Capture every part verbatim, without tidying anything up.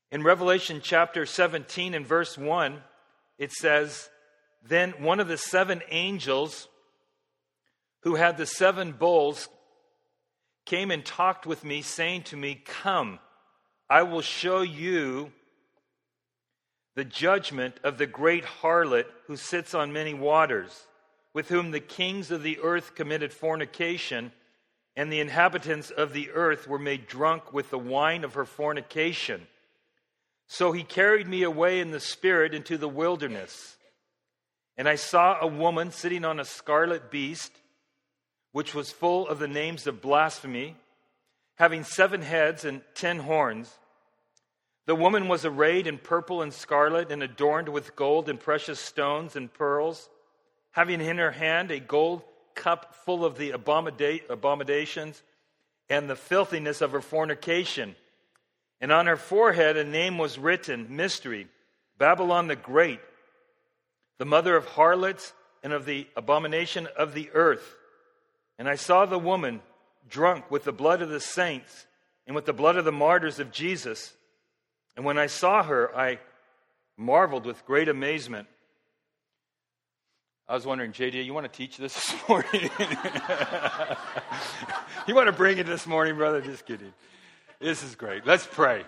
In Revelation chapter seventeen and verse one, it says, "Then one of the seven angels who had the seven bowls came and talked with me, saying to me, 'Come, I will show you the judgment of the great harlot who sits on many waters, with whom the kings of the earth committed fornication, and the inhabitants of the earth were made drunk with the wine of her fornication.' So he carried me away in the spirit into the wilderness. And I saw a woman sitting on a scarlet beast, which was full of the names of blasphemy, having seven heads and ten horns. The woman was arrayed in purple and scarlet and adorned with gold and precious stones and pearls, having in her hand a gold cup full of the abomina- abominations and the filthiness of her fornication. And on her forehead a name was written, Mystery, Babylon the Great, the mother of harlots and of the abomination of the earth. And I saw the woman drunk with the blood of the saints and with the blood of the martyrs of Jesus. And when I saw her, I marveled with great amazement." I was wondering, J D, you want to teach this this morning? You want to bring it this morning, brother? Just kidding. This is great. Let's pray.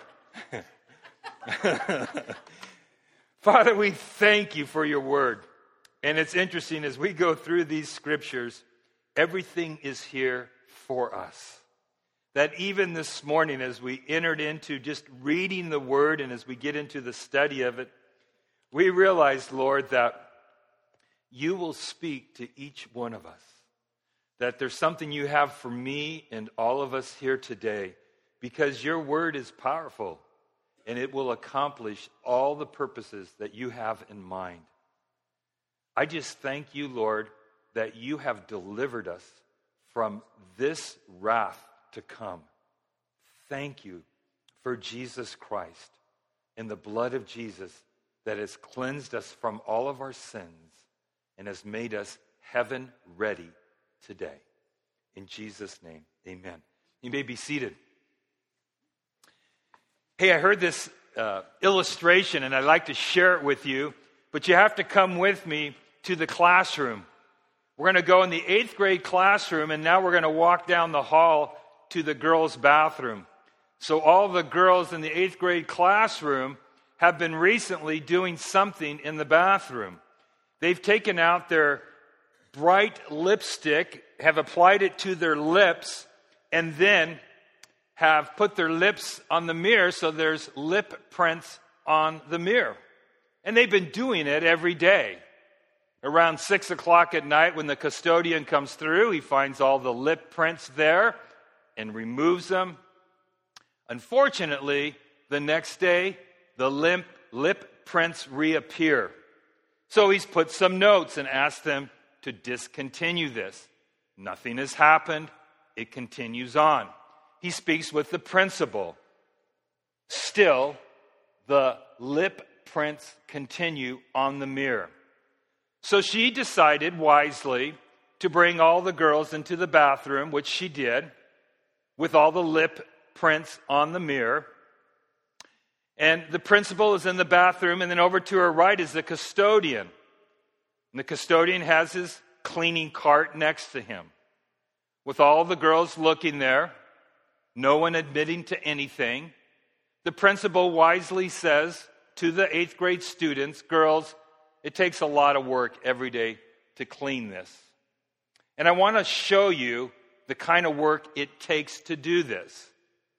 Father, we thank you for your word. And it's interesting, as we go through these scriptures, everything is here for us. That even this morning, as we entered into just reading the word and as we get into the study of it, we realized, Lord, that you will speak to each one of us. That there's something you have for me and all of us here today, because your word is powerful and it will accomplish all the purposes that you have in mind. I just thank you, Lord, that you have delivered us from this wrath to come. Thank you for Jesus Christ and the blood of Jesus that has cleansed us from all of our sins and has made us heaven ready today. In Jesus' name, amen. You may be seated. Hey, I heard this uh, illustration and I'd like to share it with you, but you have to come with me to the classroom. We're going to go in the eighth grade classroom, and now we're going to walk down the hall to the girls' bathroom. So all the girls in the eighth grade classroom have been recently doing something in the bathroom. They've taken out their bright lipstick, have applied it to their lips, and then have put their lips on the mirror so there's lip prints on the mirror. And they've been doing it every day. Around six o'clock at night, when the custodian comes through, he finds all the lip prints there and removes them. Unfortunately, the next day, the limp lip prints reappear. So he's put some notes and asked them to discontinue this. Nothing has happened. It continues on. He speaks with the principal. Still, the lip prints continue on the mirror. So she decided wisely to bring all the girls into the bathroom, which she did, with all the lip prints on the mirror. And the principal is in the bathroom, and then over to her right is the custodian. And the custodian has his cleaning cart next to him, with all the girls looking there, no one admitting to anything. The principal wisely says to the eighth grade students, "Girls, it takes a lot of work every day to clean this. And I want to show you the kind of work it takes to do this.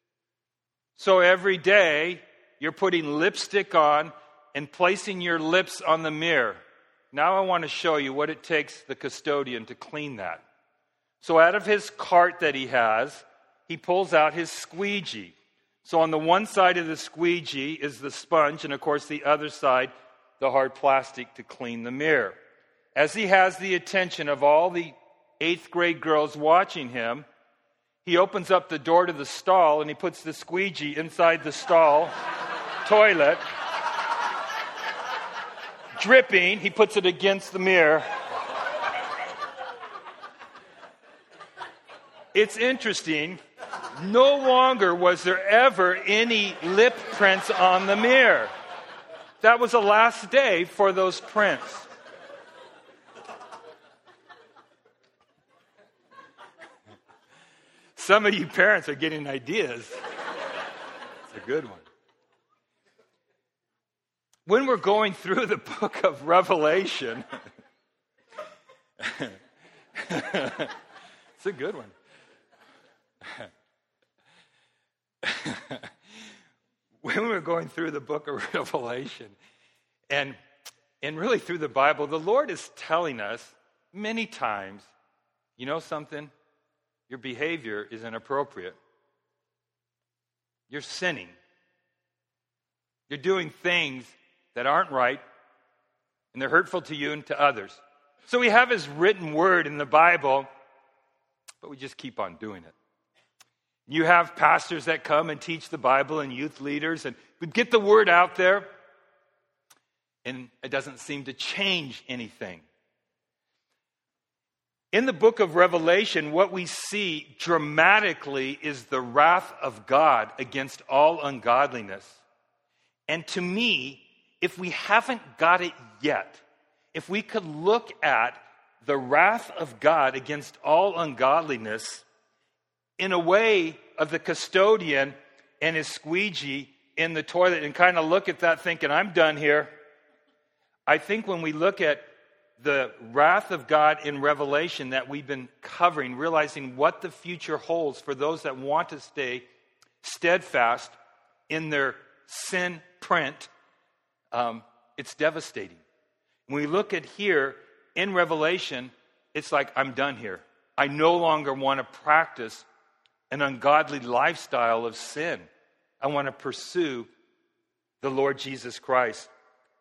So every day, you're putting lipstick on and placing your lips on the mirror. Now I want to show you what it takes the custodian to clean that." So out of his cart that he has, he pulls out his squeegee. So on the one side of the squeegee is the sponge, and of course the other side, the hard plastic to clean the mirror. As he has the attention of all the eighth grade girls watching him, he opens up the door to the stall and he puts the squeegee inside the stall toilet. Dripping, he puts it against the mirror. It's interesting No longer was there ever any lip prints on the mirror. That was the last day for those prints. Some of you parents are getting ideas. It's a good one. When we're going through the book of Revelation, it's a good one. When we're going through the book of Revelation, and, and really through the Bible, the Lord is telling us many times, you know something? Your behavior is inappropriate. You're sinning. You're doing things that aren't right, and they're hurtful to you and to others. So we have His written word in the Bible, but we just keep on doing it. You have pastors that come and teach the Bible and youth leaders, and we get the word out there, and it doesn't seem to change anything. In the book of Revelation, what we see dramatically is the wrath of God against all ungodliness. And to me, if we haven't got it yet, if we could look at the wrath of God against all ungodliness in a way of the custodian and his squeegee in the toilet and kind of look at that thinking, I'm done here. I think when we look at the wrath of God in Revelation that we've been covering, realizing what the future holds for those that want to stay steadfast in their sin print, um, it's devastating. When we look at here in Revelation, it's like, I'm done here. I no longer want to practice an ungodly lifestyle of sin. I want to pursue the Lord Jesus Christ.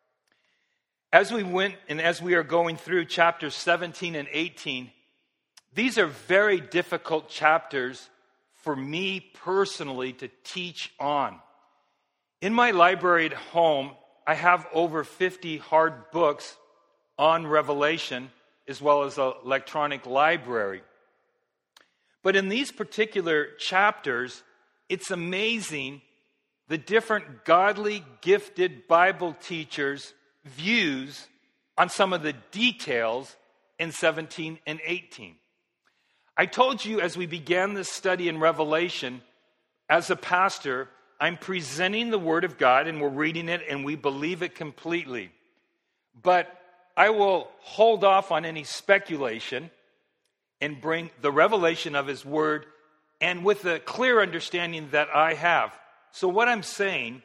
As we went and as we are going through chapters seventeen and eighteen, these are very difficult chapters for me personally to teach on. In my library at home, I have over fifty hard books on Revelation, as well as an electronic library. But in these particular chapters, it's amazing the different godly, gifted Bible teachers' views on some of the details in seventeen and eighteen. I told you as we began this study in Revelation, as a pastor, I'm presenting the Word of God and we're reading it and we believe it completely. But I will hold off on any speculation and bring the revelation of His Word and with the clear understanding that I have. So what I'm saying,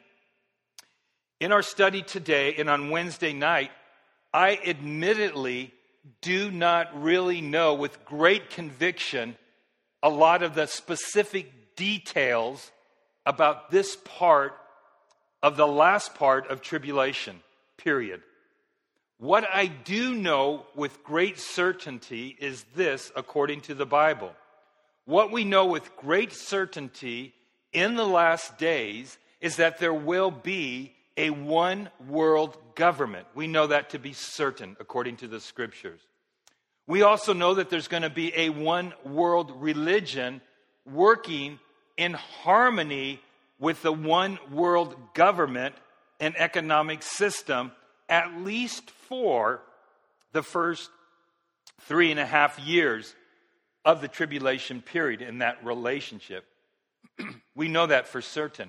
in our study today and on Wednesday night, I admittedly do not really know with great conviction a lot of the specific details about this part of the last part of tribulation, period. What I do know with great certainty is this, according to the Bible. What we know with great certainty in the last days is that there will be a one world government. We know that to be certain, according to the Scriptures. We also know that there's going to be a one world religion working in harmony with the one world government and economic system, at least for the first three and a half years of the tribulation period in that relationship. We know that for certain.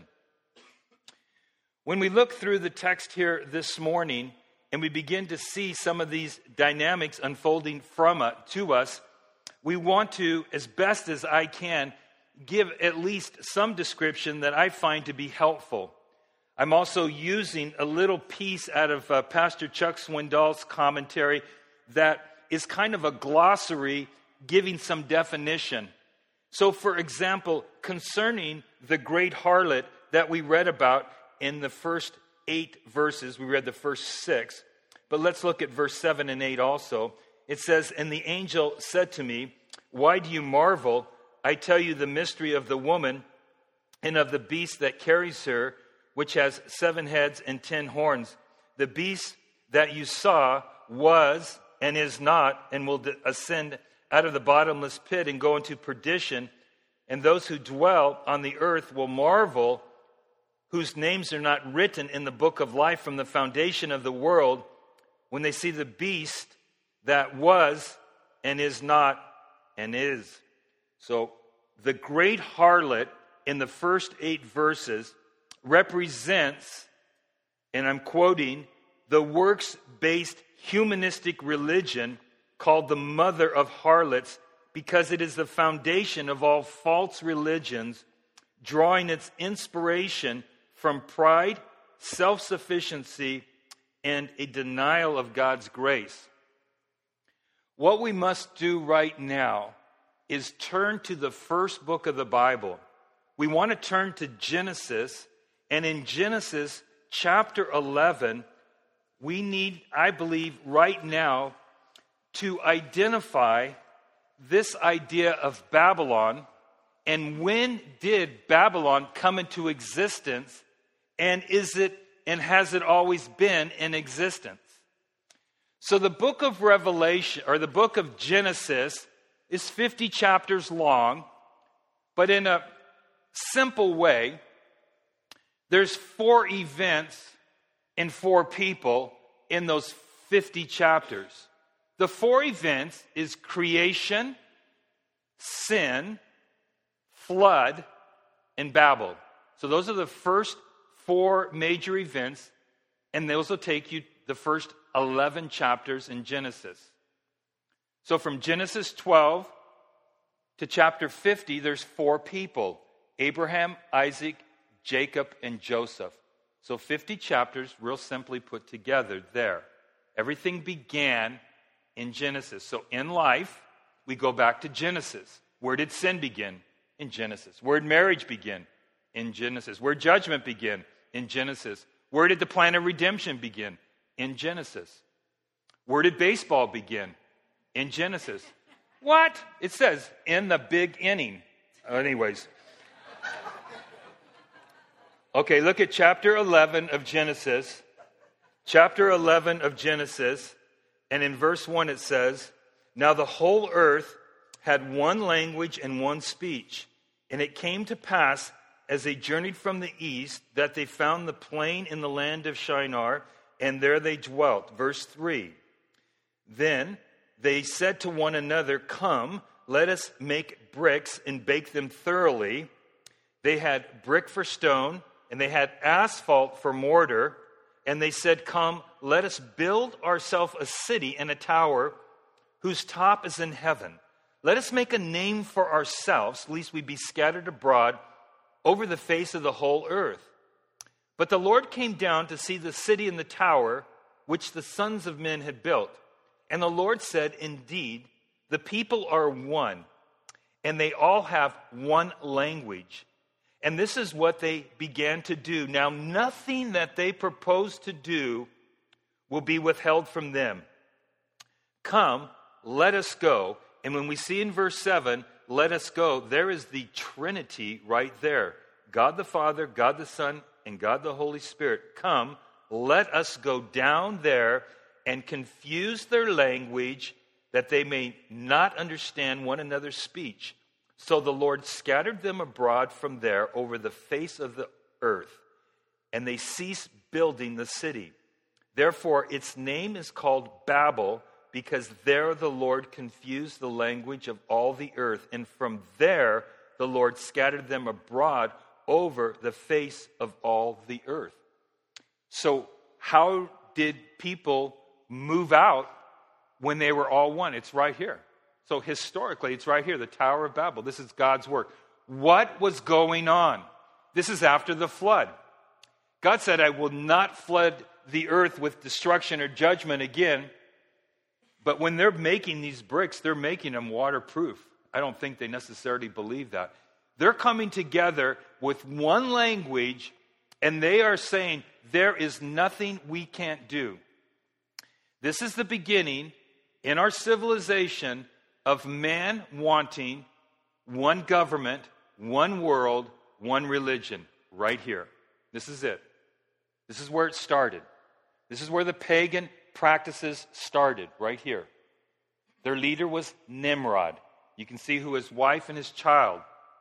When we look through the text here this morning and we begin to see some of these dynamics unfolding from uh, to us, we want to, as best as I can, give at least some description that I find to be helpful. I'm also using a little piece out of uh, Pastor Chuck Swindoll's commentary that is kind of a glossary giving some definition. So, for example, concerning the great harlot that we read about in the first eight verses, we read the first six, but let's look at verse seven and eight also. It says, "And the angel said to me, 'Why do you marvel? I tell you the mystery of the woman and of the beast that carries her, which has seven heads and ten horns. The beast that you saw was and is not, and will ascend out of the bottomless pit and go into perdition. and those who dwell on the earth will marvel, whose names are not written in the book of life from the foundation of the world, when they see the beast that was and is not and is. So the great harlot in the first eight verses represents, and I'm quoting, the works-based humanistic religion called the mother of harlots, because it is the foundation of all false religions, drawing its inspiration from pride, self-sufficiency, and a denial of God's grace. What we must do right now is turn to the first book of the Bible. We want to turn to Genesis, and in Genesis chapter eleven, we need, I believe, right now to identify this idea of Babylon, and when did Babylon come into existence, and is it and has it always been in existence? So the book of Revelation, or the book of Genesis, is fifty chapters long, but in a simple way, there's four events and four people in those fifty chapters. The four events is creation, sin, flood, and Babel. So those are the first four major events, and those will take you the first eleven chapters in Genesis. So from Genesis twelve to chapter fifty, there's four people: Abraham, Isaac, Jacob, and Joseph. So fifty chapters, real simply put together there. Everything began in Genesis. So in life, we go back to Genesis. Where did sin begin? In Genesis. Where did marriage begin? In Genesis. Where did judgment begin? In Genesis. Where did the plan of redemption begin? In Genesis. Where did baseball begin? In Genesis. What? It says, in the big inning. Anyways. Okay, look at chapter eleven of Genesis. Chapter eleven of Genesis. And in verse one it says, "Now the whole earth had one language and one speech. And it came to pass, as they journeyed from the east, that they found the plain in the land of Shinar, and there they dwelt." Verse three. "Then they said to one another, 'Come, let us make bricks and bake them thoroughly.' They had brick for stone, and they had asphalt for mortar. And they said, 'Come, let us build ourselves a city and a tower, whose top is in heaven. Let us make a name for ourselves, lest we be scattered abroad over the face of the whole earth.' But the Lord came down to see the city and the tower, which the sons of men had built. And the Lord said, 'Indeed, the people are one, and they all have one language.' And this is what they began to do. Now nothing that they propose to do will be withheld from them. Come, let us go." And when we see in verse seven, "let us go," there is the Trinity right there. God the Father, God the Son, and God the Holy Spirit. Come, let us go down there and confuse their language, that they may not understand one another's speech. So the Lord scattered them abroad from there over the face of the earth, and they ceased building the city. Therefore its name is called Babel, because there the Lord confused the language of all the earth, and from there the Lord scattered them abroad over the face of all the earth." So how did people move out when they were all one? It's right here. So historically, it's right here, the Tower of Babel. This is God's work. What was going on? This is after the flood. God said, "I will not flood the earth with destruction or judgment again." But when they're making these bricks, they're making them waterproof. I don't think they necessarily believe that. They're coming together with one language, and they are saying, there is nothing we can't do. This is the beginning in our civilization of man wanting one government, one world, one religion, right here. This is it. This is where it started. This is where the pagan practices started, right here. Their leader was Nimrod. You can see who his wife and his child.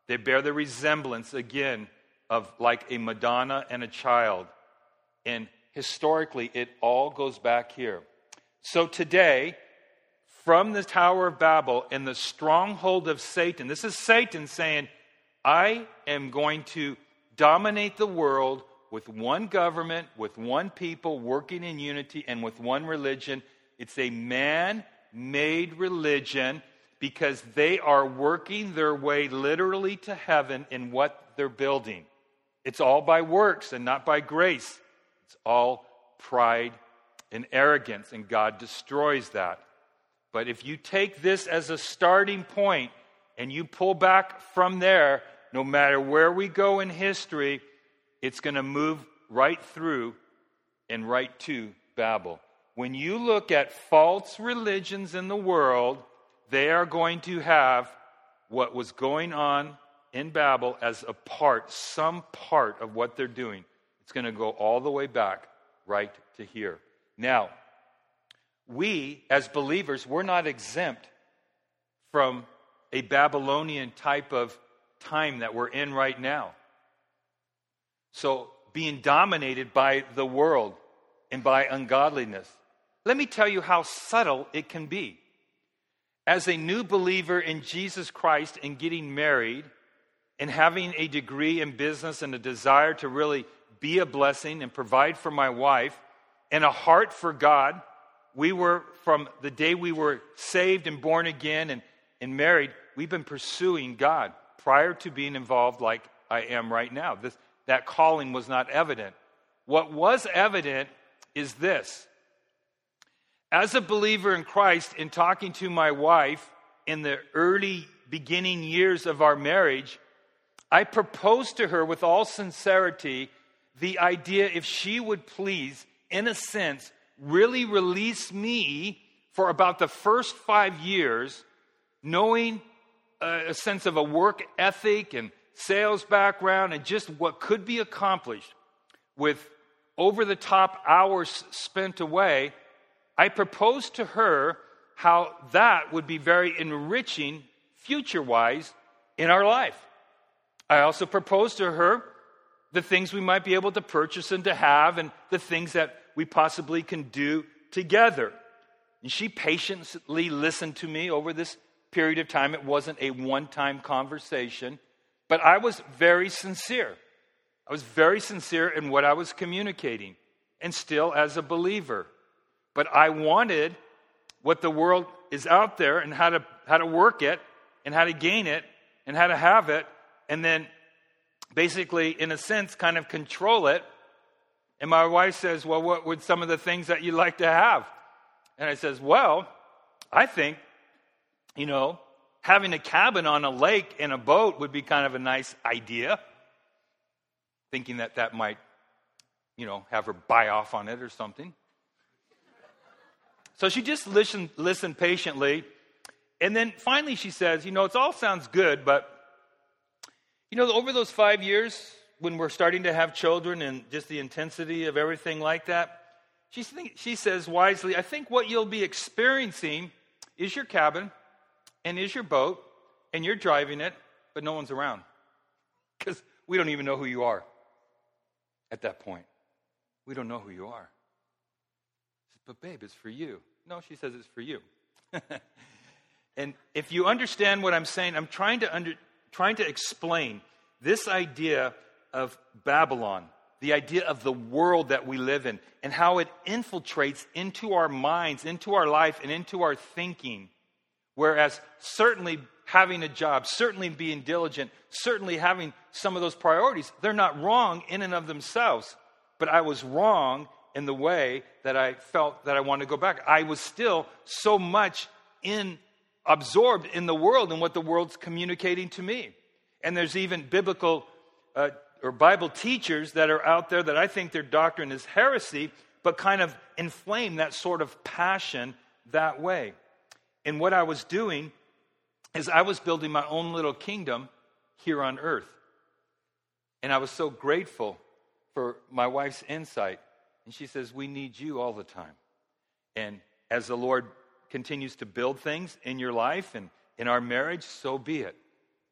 They bear the resemblance, again, of like a Madonna and a child. And historically, it all goes back here. So today, from the Tower of Babel and the stronghold of Satan, this is Satan saying, I am going to dominate the world with one government, with one people working in unity, and with one religion. It's a man-made religion because they are working their way literally to heaven in what they're building. It's all by works and not by grace. It's all pride and arrogance, and God destroys that. But if you take this as a starting point and you pull back from there, no matter where we go in history, it's going to move right through and right to Babel. When you look at false religions in the world, they are going to have what was going on in Babel as a part, some part of what they're doing. It's going to go all the way back right to here. Now, we as believers, we're not exempt from a Babylonian type of time that we're in right now. So, being dominated by the world and by ungodliness. Let me tell you how subtle it can be. As a new believer in Jesus Christ and getting married and having a degree in business and a desire to really be a blessing and provide for my wife and a heart for God, we were, from the day we were saved and born again and, and married, we've been pursuing God prior to being involved like I am right now. This, that calling was not evident. What was evident is this. As a believer in Christ, in talking to my wife in the early beginning years of our marriage, I proposed to her with all sincerity the idea if she would please, in a sense, really release me for about the first five years, knowing a, a sense of a work ethic and sales background and just what could be accomplished with over-the-top hours spent away. I proposed to her how that would be very enriching future-wise in our life. I also proposed to her the things we might be able to purchase and to have and the things that we possibly can do together. And she patiently listened to me over this period of time. It wasn't a one-time conversation, but I was very sincere. I was very sincere in what I was communicating, and still as a believer. But I wanted what the world is out there and how to how to work it and how to gain it and how to have it, and then basically, in a sense, kind of control it. And my wife says, well, what would some of the things that you'd like to have? And I says, well, I think, you know, having a cabin on a lake and a boat would be kind of a nice idea. Thinking that that might, you know, have her buy off on it or something. So she just listened, listened patiently. And then finally she says, you know, it all sounds good, but, you know, over those five years when we're starting to have children and just the intensity of everything like that, she, think, she says wisely, I think what you'll be experiencing is your cabin and is your boat, and you're driving it, but no one's around. Because we don't even know who you are at that point. We don't know who you are. But babe, it's for you. No, she says it's for you. And if you understand what I'm saying, I'm trying to under, trying to explain this idea of Babylon, the idea of the world that we live in, and how it infiltrates into our minds, into our life, and into our thinking. Whereas certainly having a job, certainly being diligent, certainly having some of those priorities, they're not wrong in and of themselves. But I was wrong in the way that I felt that I wanted to go back. I was still so much in absorbed in the world and what the world's communicating to me. And there's even biblical uh, or Bible teachers that are out there that I think their doctrine is heresy, but kind of inflame that sort of passion that way. And what I was doing is I was building my own little kingdom here on earth. And I was so grateful for my wife's insight. And she says, we need you all the time. And as the Lord continues to build things in your life and in our marriage, so be it. But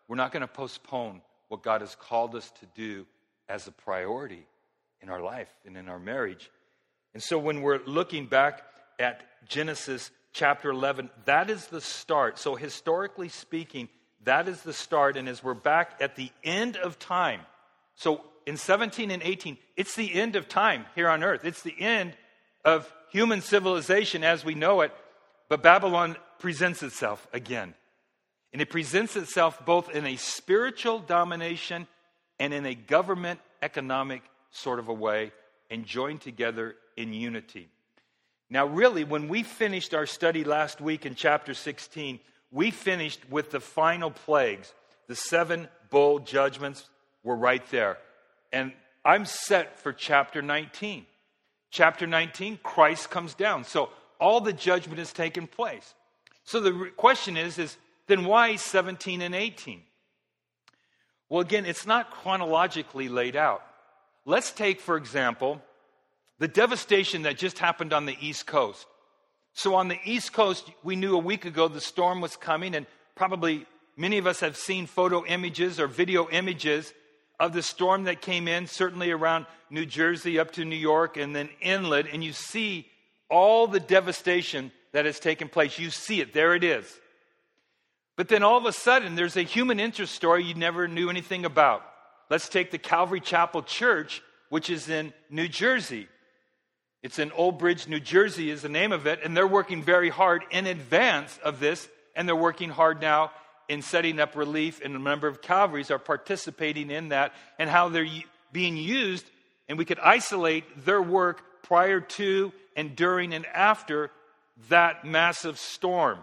we're not going to postpone what God has called us to do as a priority in our life and in our marriage. And so when we're looking back at Genesis chapter eleven, that is the start. So historically speaking, that is the start. And as we're back at the end of time, so in seventeen and eighteen, it's the end of time here on earth. It's the end of human civilization as we know it. But Babylon presents itself again. And it presents itself both in a spiritual domination and in a government economic sort of a way, and joined together in unity. Now really, when we finished our study last week in chapter sixteen, we finished with the final plagues. The seven bowl judgments were right there. And I'm set for chapter nineteen. Chapter nineteen, Christ comes down. So all the judgment has taken place. So the question is, is then why seventeen and eighteen? Well, again, it's not chronologically laid out. Let's take, for example, the devastation that just happened on the East Coast. So on the East Coast, we knew a week ago the storm was coming, and probably many of us have seen photo images or video images of the storm that came in, certainly around New Jersey up to New York and then inland, and you see all the devastation that has taken place. You see it. There it is. But then all of a sudden, there's a human interest story you never knew anything about. Let's take the Calvary Chapel Church, which is in New Jersey. It's in Old Bridge, New Jersey is the name of it, and they're working very hard in advance of this, and they're working hard now in setting up relief, and a number of Calvaries are participating in that, and how they're being used, and we could isolate their work prior to and during and after that massive storm.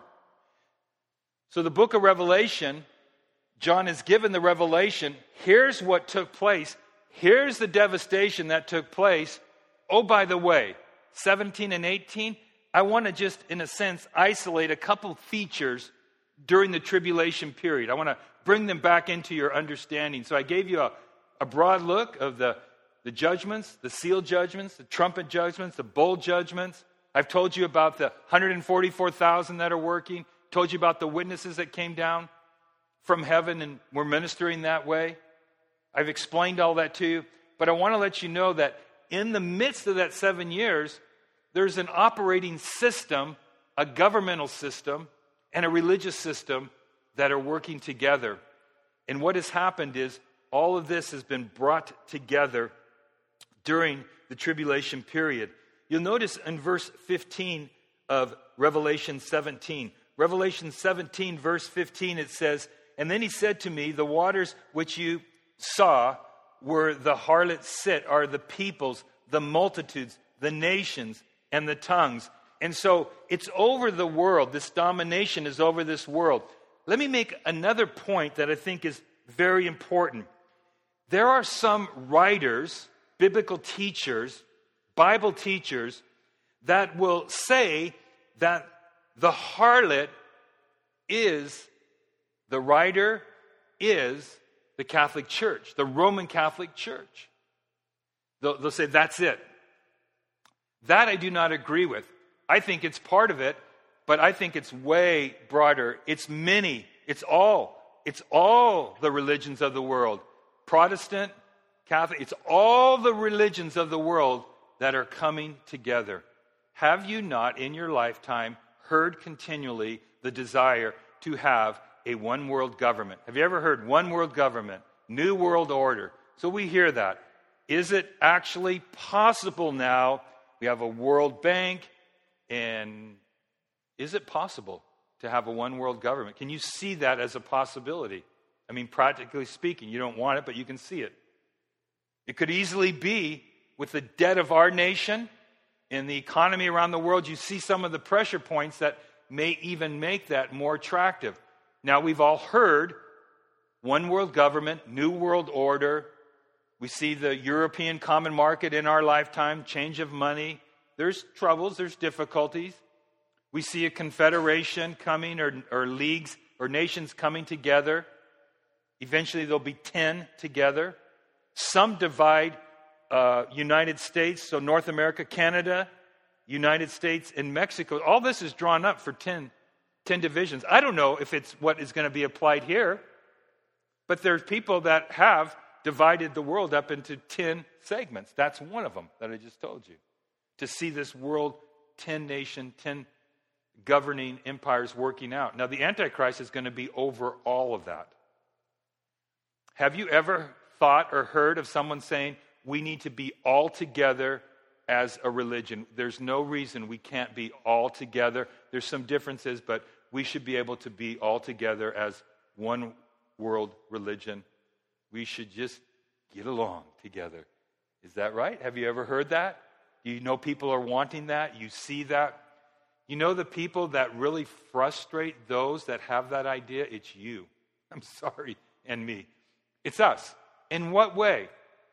So the book of Revelation, John is given the revelation. Here's what took place. Here's the devastation that took place. Oh, by the way, seventeen and eighteen, I want to just, in a sense, isolate a couple features during the tribulation period. I want to bring them back into your understanding. So I gave you a, a broad look of the, the judgments, the seal judgments, the trumpet judgments, the bowl judgments. I've told you about the one hundred forty-four thousand that are working. Told you about the witnesses that came down from heaven and were ministering that way. I've explained all that to you. But I want to let you know that in the midst of that seven years, there's an operating system, a governmental system, and a religious system that are working together. And what has happened is all of this has been brought together during the tribulation period. You'll notice in verse fifteen of Revelation seventeen. Revelation seventeen, verse fifteen, it says, "And then he said to me, the waters which you saw where the harlots sit are the peoples, the multitudes, the nations, and the tongues." And so it's over the world. This domination is over this world. Let me make another point that I think is very important. There are some writers, biblical teachers, Bible teachers, that will say that the harlot is, the writer is the Catholic Church, the Roman Catholic Church. They'll, they'll say that's it. That I do not agree with. I think it's part of it, but I think it's way broader. It's many. It's all. It's all the religions of the world. Protestant, Catholic, it's all the religions of the world that are coming together. Have you not in your lifetime heard continually the desire to have a one world government? Have you ever heard one world government, new world order? So we hear that. Is it actually possible now? We have a World Bank, and is it possible to have a one world government? Can you see that as a possibility? I mean, practically speaking, you don't want it, but you can see it. It could easily be with the debt of our nation and the economy around the world. You see some of the pressure points that may even make that more attractive. Now, we've all heard one world government, new world order. We see the European common market in our lifetime, change of money. There's troubles, there's difficulties. We see a confederation coming, or, or leagues or nations coming together. Eventually there'll be ten together. Some divide uh, United States, so North America, Canada, United States, and Mexico. All this is drawn up for ten, ten divisions. I don't know if it's what is going to be applied here. But there's people that have divided the world up into ten segments. That's one of them that I just told you. To see this world, ten nation, ten governing empires working out. Now, the Antichrist is going to be over all of that. Have you ever thought or heard of someone saying, we need to be all together as a religion? There's no reason we can't be all together. There's some differences, but we should be able to be all together as one world religion. We should just get along together. Is that right? Have you ever heard that? You know people are wanting that. You see that. You know the people that really frustrate those that have that idea? It's you. I'm sorry, and me. It's us. In what way?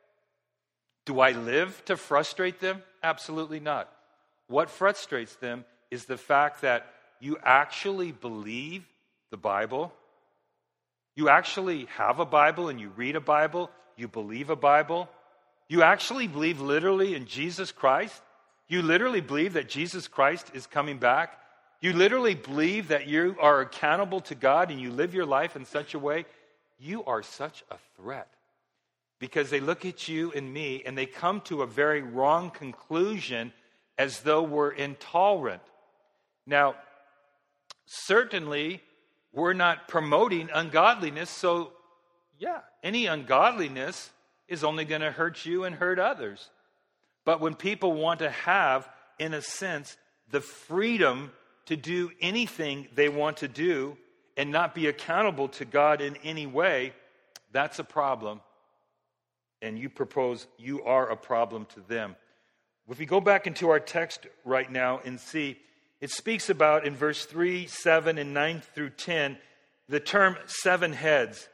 Do I live to frustrate them? Absolutely not. What frustrates them is the fact that you actually believe the Bible. You actually have a Bible and you read a Bible. You believe a Bible. You actually believe literally in Jesus Christ. You literally believe that Jesus Christ is coming back. You literally believe that you are accountable to God and you live your life in such a way. You are such a threat. Because they look at you and me and they come to a very wrong conclusion as though we're intolerant. Now, certainly we're not promoting ungodliness, so yeah, any ungodliness is only going to hurt you and hurt others. But when people want to have, in a sense, the freedom to do anything they want to do and not be accountable to God in any way, that's a problem. And you propose you are a problem to them. If we go back into our text right now and see, it speaks about in verse three, seven, and nine through ten, the term seven heads.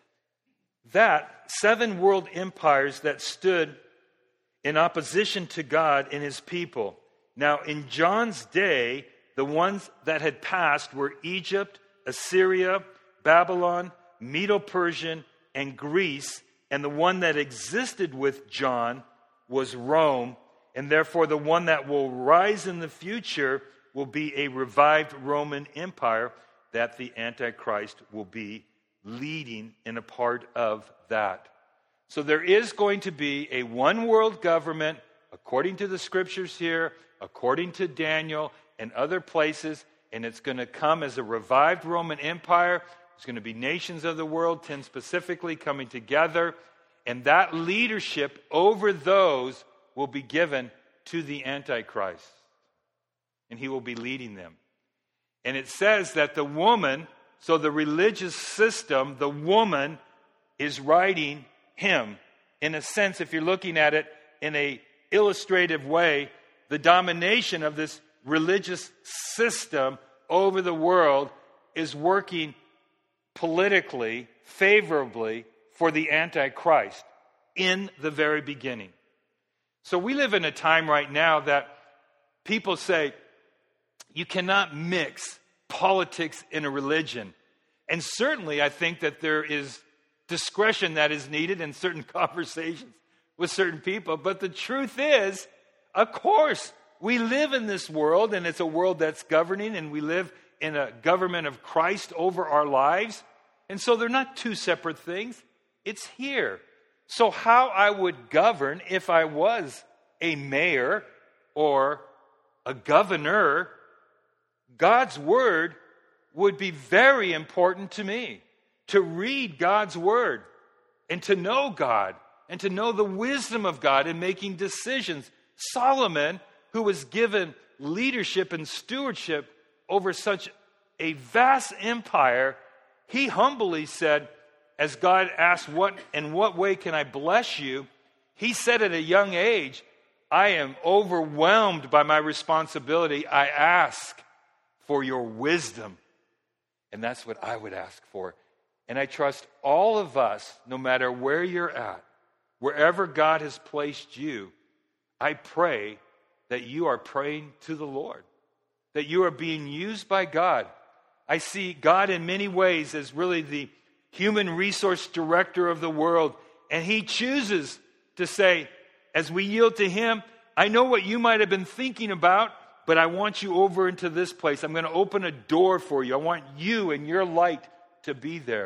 That seven world empires that stood in opposition to God and his people. Now, in John's day, the ones that had passed were Egypt, Assyria, Babylon, Medo-Persian, and Greece. And the one that existed with John was Rome. And therefore, the one that will rise in the future will be a revived Roman Empire that the Antichrist will be leading in a part of that. So there is going to be a one world government, according to the scriptures here, according to Daniel and other places, and it's going to come as a revived Roman Empire. There's going to be nations of the world, ten specifically, coming together, and that leadership over those will be given to the Antichrist, and he will be leading them. And it says that the woman, so the religious system, the woman is riding him. In a sense, if you're looking at it in a illustrative way, the domination of this religious system over the world is working politically, favorably for the Antichrist in the very beginning. So we live in a time right now that people say, you cannot mix politics and a religion. And certainly I think that there is discretion that is needed in certain conversations with certain people. But the truth is, of course, we live in this world, and it's a world that's governing, and we live in a government of Christ over our lives. And so they're not two separate things. It's here. So how I would govern if I was a mayor or a governor, God's word would be very important to me. To read God's word and to know God and to know the wisdom of God in making decisions. Solomon, who was given leadership and stewardship over such a vast empire, he humbly said, as God asked, "What in what way can I bless you?" He said at a young age, "I am overwhelmed by my responsibility. I ask for your wisdom." And that's what I would ask for. And I trust all of us, no matter where you're at, wherever God has placed you, I pray that you are praying to the Lord, that you are being used by God. I see God in many ways as really the human resource director of the world. And he chooses to say, as we yield to him, I know what you might have been thinking about, but I want you over into this place. I'm going to open a door for you. I want you and your light to be there.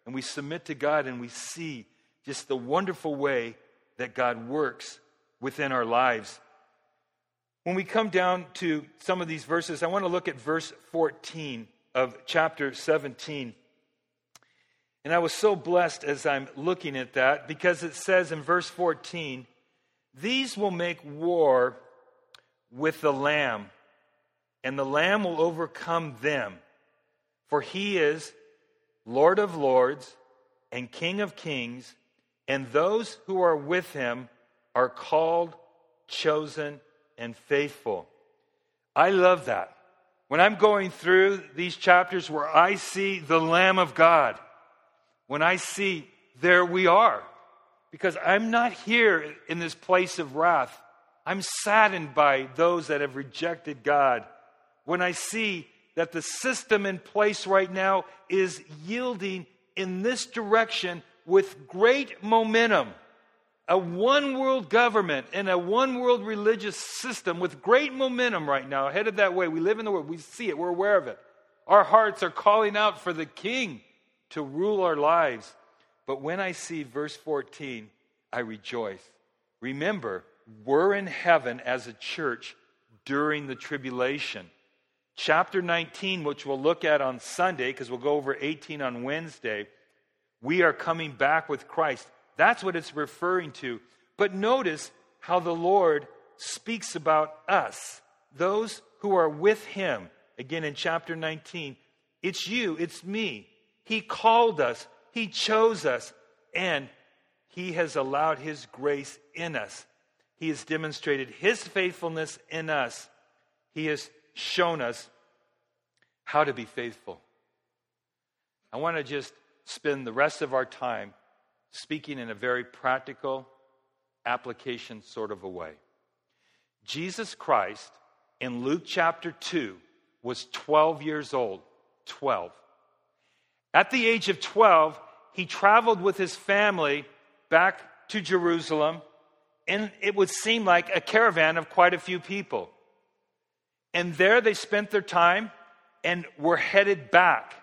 and we submit to God, and we see just the wonderful way that God works within our lives. When we come down to some of these verses, I want to look at verse fourteen of chapter seventeen. And I was so blessed as I'm looking at that, because it says in verse fourteen, "These will make war with the Lamb, and the Lamb will overcome them. For he is Lord of lords and King of kings, and those who are with him are called, chosen, and faithful." I love that. When I'm going through these chapters where I see the Lamb of God, when I see there we are, because I'm not here in this place of wrath. I'm saddened by those that have rejected God. When I see that the system in place right now is yielding in this direction with great momentum. A one world government and a one world religious system with great momentum right now, headed that way. We live in the world. We see it. We're aware of it. Our hearts are calling out for the King to rule our lives. But when I see verse fourteen, I rejoice. Remember, we're in heaven as a church during the tribulation. Chapter nineteen, which we'll look at on Sunday, because we'll go over eighteen on Wednesday, we are coming back with Christ. That's what it's referring to. But notice how the Lord speaks about us, those who are with him. Again, in chapter nineteen, it's you, it's me. He called us, he chose us, and he has allowed his grace in us. He has demonstrated his faithfulness in us. He has shown us how to be faithful. I want to just spend the rest of our time speaking in a very practical application sort of a way. Jesus Christ in Luke chapter two was twelve years old. twelve. At the age of twelve, he traveled with his family back to Jerusalem, and it would seem like a caravan of quite a few people. And there they spent their time and were headed back.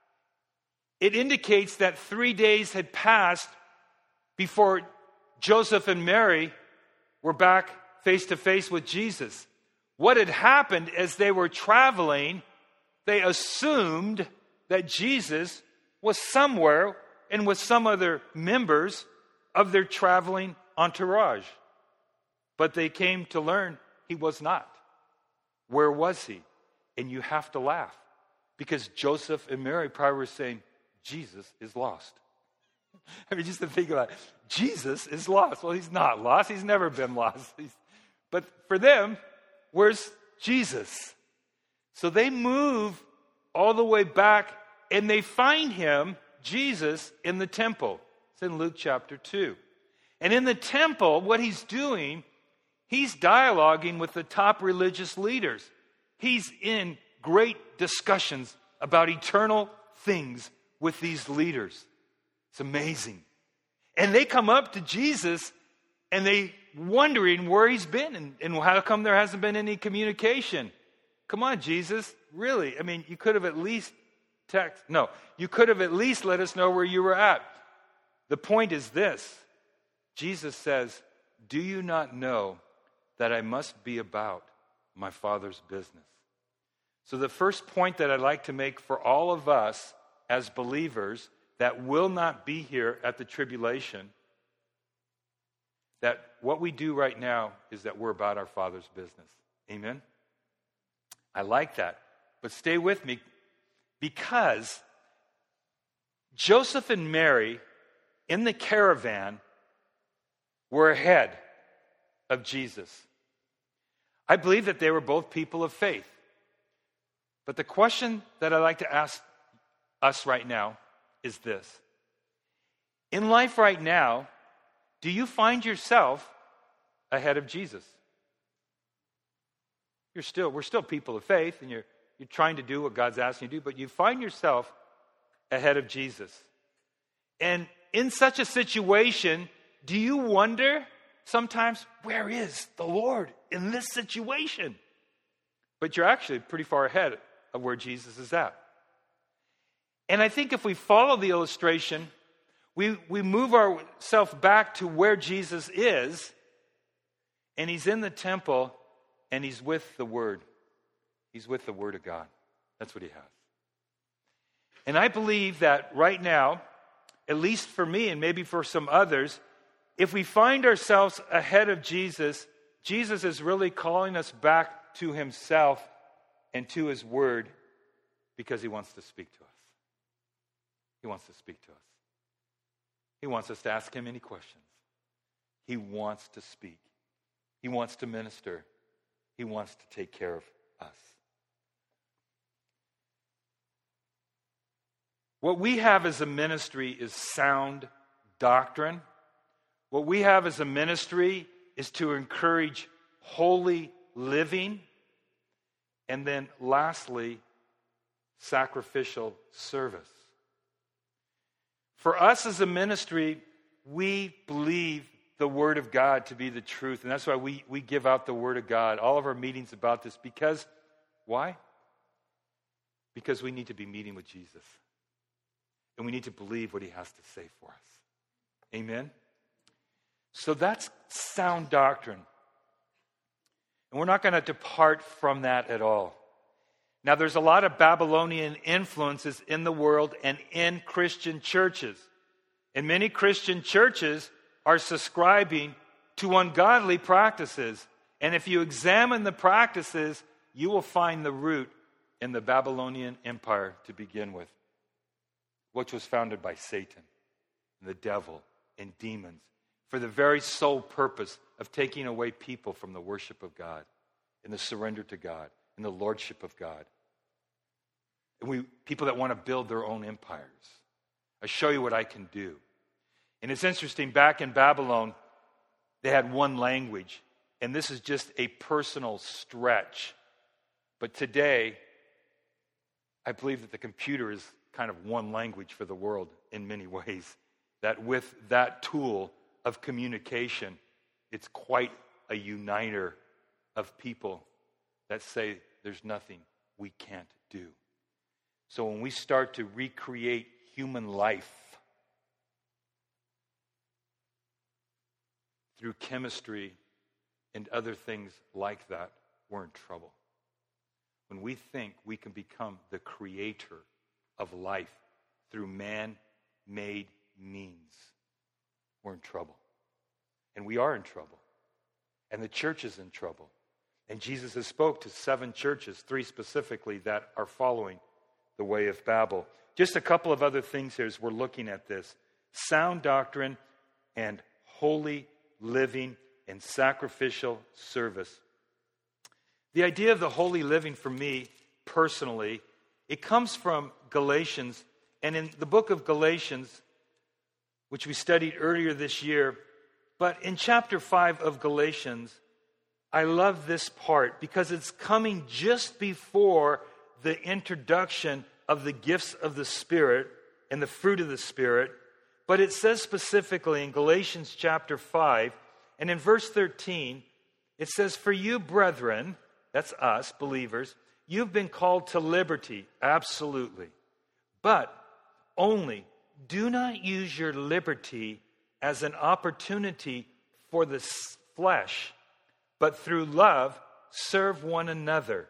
It indicates that three days had passed before Joseph and Mary were back face to face with Jesus. What had happened as they were traveling, they assumed that Jesus was somewhere and with some other members of their traveling entourage. But they came to learn he was not. Where was he? And you have to laugh, because Joseph and Mary probably were saying, Jesus is lost. I mean, just to think about it. Jesus is lost. Well, he's not lost. He's never been lost. He's, but for them, where's Jesus? So they move all the way back, and they find him, Jesus, in the temple. It's in Luke chapter two. And in the temple, what he's doing, he's dialoguing with the top religious leaders. He's in great discussions about eternal things with these leaders. It's amazing. And they come up to Jesus and they wondering where he's been and, and how come there hasn't been any communication. Come on, Jesus. Really? I mean, you could have at least text. No, you could have at least let us know where you were at. The point is this. Jesus says, do you not know that I must be about my Father's business? So the first point that I'd like to make for all of us as believers that will not be here at the tribulation, that what we do right now is that we're about our Father's business. Amen? I like that. But stay with me, because Joseph and Mary in the caravan were ahead of Jesus. I believe that they were both people of faith. But the question that I'd like to ask us right now is this. In life right now, do you find yourself ahead of Jesus? You're still, we're still people of faith, and you're, you're trying to do what God's asking you to do, but you find yourself ahead of Jesus. And in such a situation, do you wonder sometimes, where is the Lord in this situation? But you're actually pretty far ahead of where Jesus is at. And I think if we follow the illustration, we, we move ourselves back to where Jesus is, and he's in the temple, and he's with the Word. He's with the Word of God. That's what he has. And I believe that right now, at least for me and maybe for some others, if we find ourselves ahead of Jesus, Jesus is really calling us back to himself and to his Word because he wants to speak to us. He wants to speak to us. He wants us to ask him any questions. He wants to speak. He wants to minister. He wants to take care of us. What we have as a ministry is sound doctrine. What we have as a ministry is to encourage holy living. And then lastly, sacrificial service. For us as a ministry, we believe the Word of God to be the truth. And that's why we, we give out the Word of God. All of our meetings about this. Because, why? Because we need to be meeting with Jesus. And we need to believe what he has to say for us. Amen? So that's sound doctrine. And we're not going to depart from that at all. Now, there's a lot of Babylonian influences in the world and in Christian churches. And many Christian churches are subscribing to ungodly practices. And if you examine the practices, you will find the root in the Babylonian Empire to begin with, which was founded by Satan, and the devil, and demons, for the very sole purpose of taking away people from the worship of God, and the surrender to God, and the lordship of God. And we people that want to build their own empires. I show you what I can do. And it's interesting, back in Babylon, they had one language, and this is just a personal stretch. But today, I believe that the computer is kind of one language for the world in many ways. That with that tool of communication, it's quite a uniter of people that say there's nothing we can't do. So when we start to recreate human life through chemistry and other things like that, we're in trouble. When we think we can become the creator of life through man-made means, we're in trouble. And we are in trouble. And the church is in trouble. And Jesus has spoke to seven churches, three specifically, that are following the way of Babel. Just a couple of other things here as we're looking at this. Sound doctrine and holy living and sacrificial service. The idea of the holy living for me, personally, it comes from Galatians. And in the book of Galatians, which we studied earlier this year, but in chapter five of Galatians, I love this part because it's coming just before the introduction of the gifts of the Spirit and the fruit of the Spirit. But it says specifically in Galatians chapter five, and in verse thirteen, it says, "For you, brethren," that's us, believers, "you've been called to liberty," absolutely. "But only do not use your liberty as an opportunity for the flesh, but through love serve one another.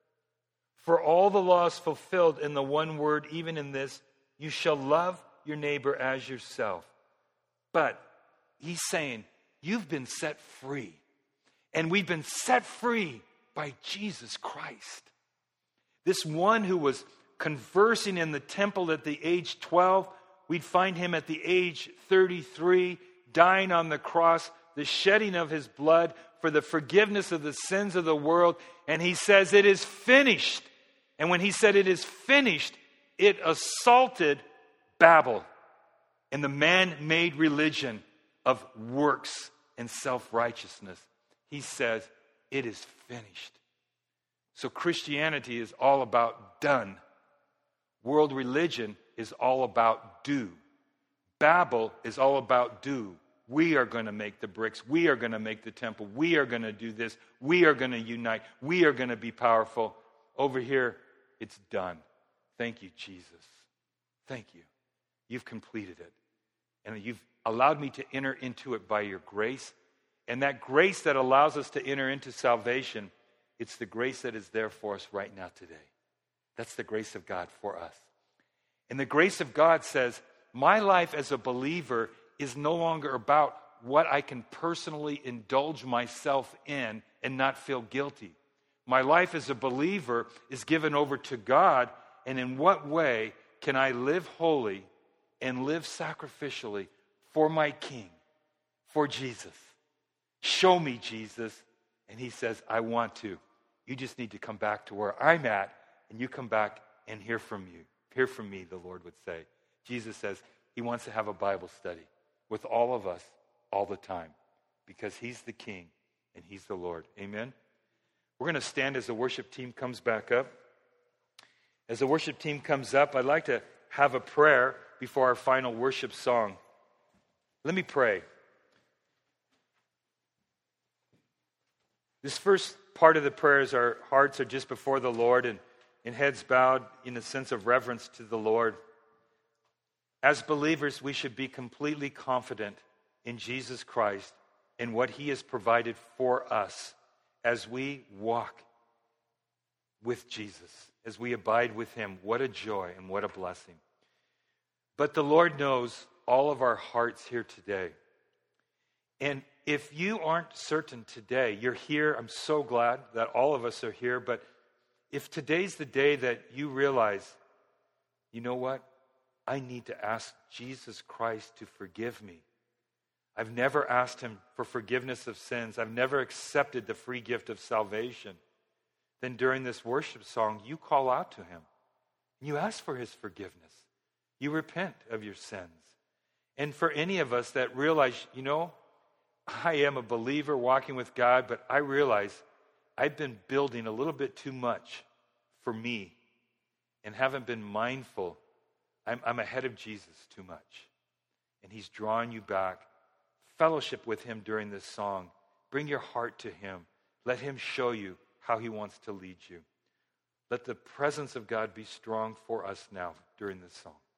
For all the law is fulfilled in the one word, even in this, you shall love your neighbor as yourself." But he's saying, you've been set free. And we've been set free by Jesus Christ. This one who was conversing in the temple at the age twelve, we'd find him at the age thirty-three, dying on the cross, the shedding of his blood for the forgiveness of the sins of the world. And he says, "It is finished." And when he said it is finished, it assaulted Babel and the man-made religion of works and self-righteousness. He says, it is finished. So Christianity is all about done. World religion is all about do. Babel is all about do. We are going to make the bricks. We are going to make the temple. We are going to do this. We are going to unite. We are going to be powerful. Over here, it's done. Thank you, Jesus. Thank you. You've completed it. And you've allowed me to enter into it by your grace. And that grace that allows us to enter into salvation, it's the grace that is there for us right now today. That's the grace of God for us. And the grace of God says, my life as a believer is no longer about what I can personally indulge myself in and not feel guilty. My life as a believer is given over to God, and in what way can I live holy and live sacrificially for my King, for Jesus? Show me, Jesus. And he says, I want to. You just need to come back to where I'm at, and you come back and hear from you. Hear from me, the Lord would say. Jesus says he wants to have a Bible study with all of us all the time because he's the King and he's the Lord. Amen? We're going to stand as the worship team comes back up. As the worship team comes up, I'd like to have a prayer before our final worship song. Let me pray. This first part of the prayer is our hearts are just before the Lord and, and heads bowed in a sense of reverence to the Lord. As believers, we should be completely confident in Jesus Christ and what he has provided for us as we walk with Jesus, as we abide with him. What a joy and what a blessing. But the Lord knows all of our hearts here today. And if you aren't certain today, you're here, I'm so glad that all of us are here, but if today's the day that you realize, you know what? I need to ask Jesus Christ to forgive me. I've never asked him for forgiveness of sins. I've never accepted the free gift of salvation. Then during this worship song, you call out to him. You ask for his forgiveness. You repent of your sins. And for any of us that realize, you know, I am a believer walking with God, but I realize I've been building a little bit too much for me and haven't been mindful. I'm, I'm ahead of Jesus too much. And he's drawing you back. Fellowship with him during this song. Bring your heart to him. Let him show you how he wants to lead you. Let the presence of God be strong for us now during this song.